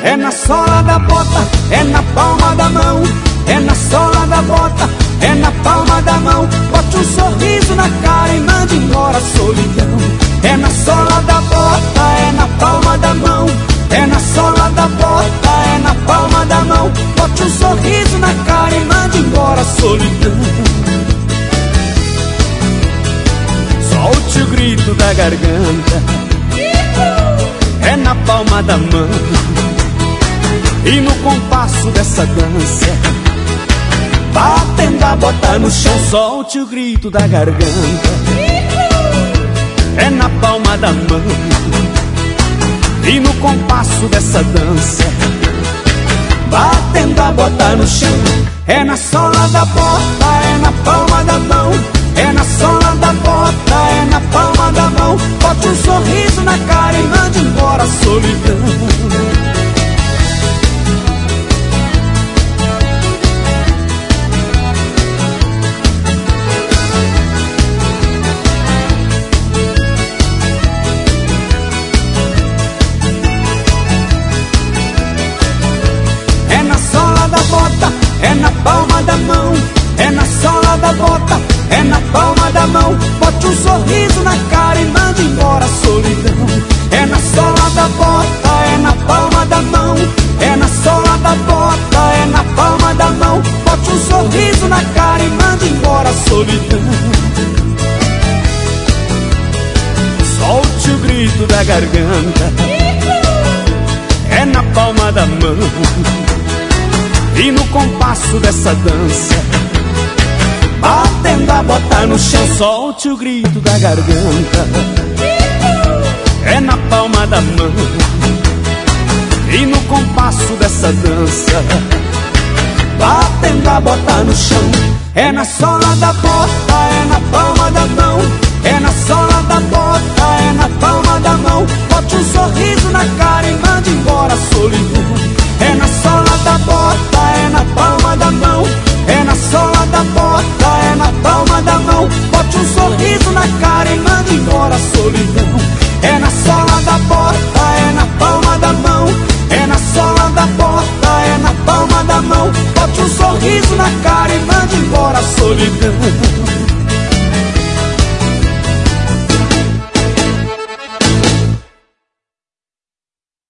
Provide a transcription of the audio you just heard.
É na sola da bota, é na palma da mão. É na sola da bota, é na palma da mão. Bote um sorriso na cara e mande embora a solidão. É na sola da bota, é na palma da mão. É na sola da bota, é na palma da mão. Bote um sorriso na cara e mande embora a solidão. Solte o grito da garganta, é na palma da mão. E no compasso dessa dança, batendo a bota no chão, solte o grito da garganta, é na palma da mão. E no compasso dessa dança, batendo a bota no chão. É na sola da bota, é na palma da mão. É na sola da bota, é na palma da mão. Bote um sorriso na cara e mande embora a solidão. É na palma da mão, é na sola da bota, é na palma da mão. Bote um sorriso na cara e mande embora a solidão. É na sola da bota, é na palma da mão. É na sola da bota, é na palma da mão. Bote um sorriso na cara e mande embora a solidão. Solte o grito da garganta, é na palma da mão. E no compasso dessa dança, batendo a bota no chão, solte o grito da garganta, é na palma da mão. E no compasso dessa dança, batendo a bota no chão. É na sola da bota, é na palma da mão. É na sola da bota, é na palma da mão. Bote um sorriso na cara e mande embora a solidão. É na sola da bota, é na palma da mão. É na sola da bota, é na palma da mão. Bote um sorriso na cara e mande embora a solidão. É na sola da bota, é na palma da mão. É na sola da bota, é na palma da mão. Bote um sorriso na cara e mande embora a solidão.